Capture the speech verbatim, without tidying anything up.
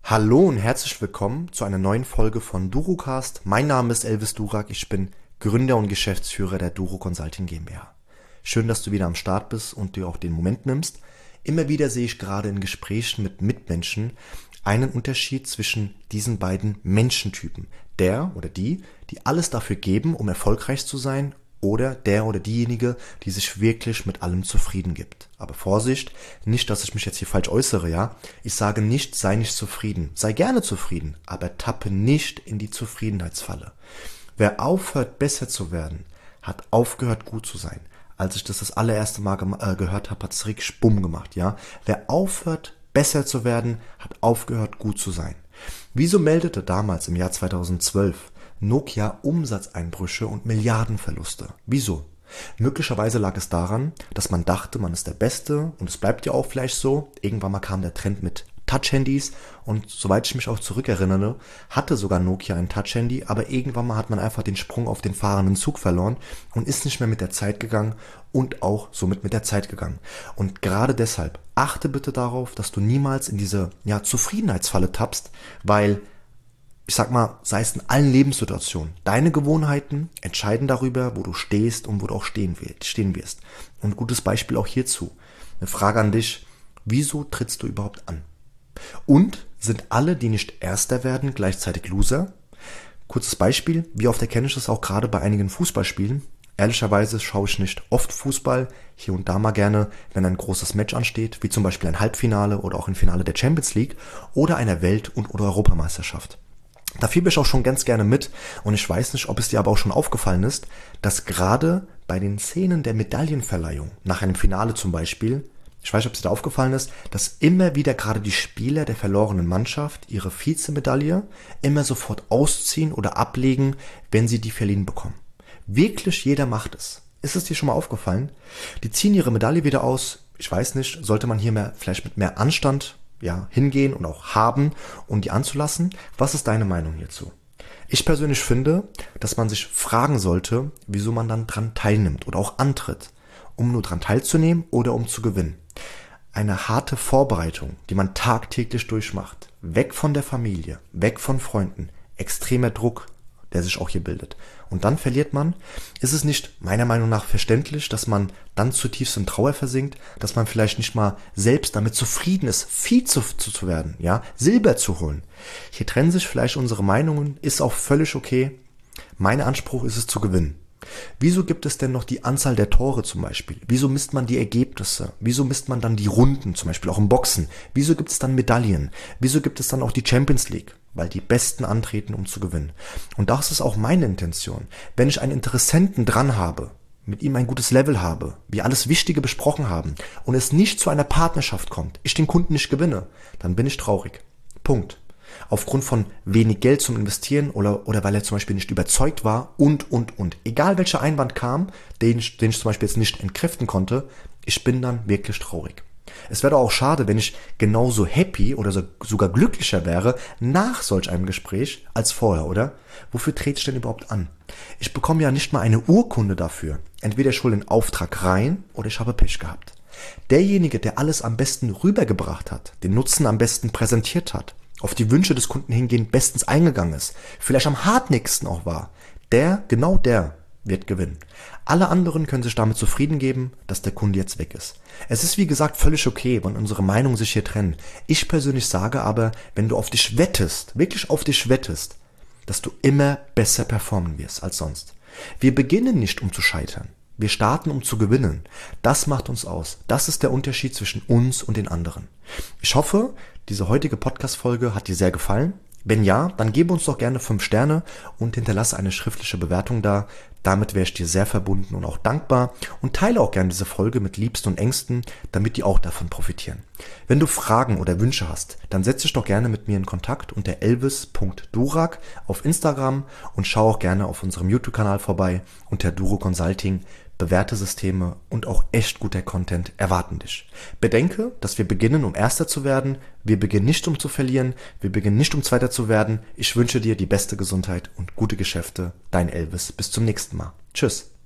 Hallo und herzlich willkommen zu einer neuen Folge von DuroCast. Mein Name ist Elvis Durak, ich bin Gründer und Geschäftsführer der Duro Consulting GmbH. Schön, dass du wieder am Start bist und dir auch den Moment nimmst. Immer wieder sehe ich gerade in Gesprächen mit Mitmenschen einen Unterschied zwischen diesen beiden Menschentypen. Der oder die, die alles dafür geben, um erfolgreich zu sein, oder der oder diejenige, die sich wirklich mit allem zufrieden gibt. Aber Vorsicht, nicht, dass ich mich jetzt hier falsch äußere, ja. Ich sage nicht, sei nicht zufrieden. Sei gerne zufrieden, aber tappe nicht in die Zufriedenheitsfalle. Wer aufhört, besser zu werden, hat aufgehört, gut zu sein. Als ich das das allererste Mal gem- äh, gehört habe, hat es richtig Bumm gemacht, ja. Wer aufhört, besser zu werden, hat aufgehört, gut zu sein. Wieso meldete damals im Jahr zweitausendzwölf Nokia Umsatzeinbrüche und Milliardenverluste? Wieso? Möglicherweise lag es daran, dass man dachte, man ist der Beste, und es bleibt ja auch vielleicht so. Irgendwann mal kam der Trend mit Touch-Handys und soweit ich mich auch zurückerinnere, hatte sogar Nokia ein Touch-Handy, aber irgendwann mal hat man einfach den Sprung auf den fahrenden Zug verloren und ist nicht mehr mit der Zeit gegangen und auch somit mit der Zeit gegangen. Und gerade deshalb achte bitte darauf, dass du niemals in diese ja, Zufriedenheitsfalle tappst, weil ich sag mal, sei es in allen Lebenssituationen, deine Gewohnheiten entscheiden darüber, wo du stehst und wo du auch stehen wirst. Und ein gutes Beispiel auch hierzu. Eine Frage an dich: Wieso trittst du überhaupt an? Und sind alle, die nicht Erster werden, gleichzeitig Loser? Kurzes Beispiel: Wie oft erkenne ich das auch gerade bei einigen Fußballspielen? Ehrlicherweise schaue ich nicht oft Fußball, hier und da mal gerne, wenn ein großes Match ansteht, wie zum Beispiel ein Halbfinale oder auch ein Finale der Champions League oder einer Welt- und oder Europameisterschaft. Da fieber ich auch schon ganz gerne mit, und ich weiß nicht, ob es dir aber auch schon aufgefallen ist, dass gerade bei den Szenen der Medaillenverleihung, nach einem Finale zum Beispiel, ich weiß nicht, ob es dir aufgefallen ist, dass immer wieder gerade die Spieler der verlorenen Mannschaft ihre Vizemedaille immer sofort ausziehen oder ablegen, wenn sie die verliehen bekommen. Wirklich jeder macht es. Ist es dir schon mal aufgefallen? Die ziehen ihre Medaille wieder aus. Ich weiß nicht, sollte man hier mehr, vielleicht mit mehr Anstand ja, hingehen und auch haben, um die anzulassen. Was ist deine Meinung hierzu? Ich persönlich finde, dass man sich fragen sollte, wieso man dann dran teilnimmt oder auch antritt. Um nur dran teilzunehmen oder um zu gewinnen. Eine harte Vorbereitung, die man tagtäglich durchmacht. Weg von der Familie, weg von Freunden. Extremer Druck, der sich auch hier bildet. Und dann verliert man. Ist es nicht meiner Meinung nach verständlich, dass man dann zutiefst in Trauer versinkt, dass man vielleicht nicht mal selbst damit zufrieden ist, Vize zu, zu werden, ja, Silber zu holen. Hier trennen sich vielleicht unsere Meinungen, ist auch völlig okay. Mein Anspruch ist es, zu gewinnen. Wieso gibt es denn noch die Anzahl der Tore zum Beispiel? Wieso misst man die Ergebnisse? Wieso misst man dann die Runden, zum Beispiel auch im Boxen? Wieso gibt es dann Medaillen? Wieso gibt es dann auch die Champions League? Weil die Besten antreten, um zu gewinnen. Und das ist auch meine Intention. Wenn ich einen Interessenten dran habe, mit ihm ein gutes Level habe, wir alles Wichtige besprochen haben und es nicht zu einer Partnerschaft kommt, ich den Kunden nicht gewinne, dann bin ich traurig. Punkt. Aufgrund von wenig Geld zum Investieren oder, oder weil er zum Beispiel nicht überzeugt war und, und, und. Egal welcher Einwand kam, den ich, den ich zum Beispiel jetzt nicht entkräften konnte, ich bin dann wirklich traurig. Es wäre doch auch schade, wenn ich genauso happy oder so, sogar glücklicher wäre nach solch einem Gespräch als vorher, oder? Wofür trete ich denn überhaupt an? Ich bekomme ja nicht mal eine Urkunde dafür. Entweder ich hole den Auftrag rein oder ich habe Pech gehabt. Derjenige, der alles am besten rübergebracht hat, den Nutzen am besten präsentiert hat, auf die Wünsche des Kunden hingehend bestens eingegangen ist, vielleicht am hartnäckigsten auch war, der, genau der, wird gewinnen. Alle anderen können sich damit zufrieden geben, dass der Kunde jetzt weg ist. Es ist wie gesagt völlig okay, wenn unsere Meinungen sich hier trennen. Ich persönlich sage aber, wenn du auf dich wettest, wirklich auf dich wettest, dass du immer besser performen wirst als sonst. Wir beginnen nicht, um zu scheitern. Wir starten, um zu gewinnen. Das macht uns aus. Das ist der Unterschied zwischen uns und den anderen. Ich hoffe, diese heutige Podcast-Folge hat dir sehr gefallen. Wenn ja, dann gebe uns doch gerne fünf Sterne und hinterlasse eine schriftliche Bewertung da. Damit wäre ich dir sehr verbunden und auch dankbar, und teile auch gerne diese Folge mit Liebsten und Ängsten, damit die auch davon profitieren. Wenn du Fragen oder Wünsche hast, dann setz dich doch gerne mit mir in Kontakt unter elvis punkt durak auf Instagram und schau auch gerne auf unserem YouTube-Kanal vorbei unter Duro Consulting. Bewährte Systeme und auch echt guter Content erwarten dich. Bedenke, dass wir beginnen, um Erster zu werden. Wir beginnen nicht, um zu verlieren. Wir beginnen nicht, um Zweiter zu werden. Ich wünsche dir die beste Gesundheit und gute Geschäfte. Dein Elvis. Bis zum nächsten Mal. Tschüss.